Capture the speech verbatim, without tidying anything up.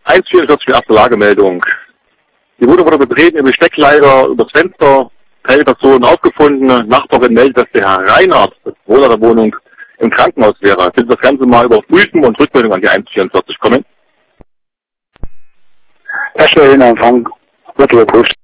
eins vierundvierzig, erste Lagemeldung. Die Wohnung wurde betreten, über Steckleiter, über das Fenster, keine Person aufgefunden. Nachbarin meldet, dass der Herr Reinhardt, das Bewohner der Wohnung, im Krankenhaus wäre. Bitte das Ganze mal überprüfen und Rückmeldung an die eins vierundvierzig kommen. Erstmal in Empfang, wird überprüft.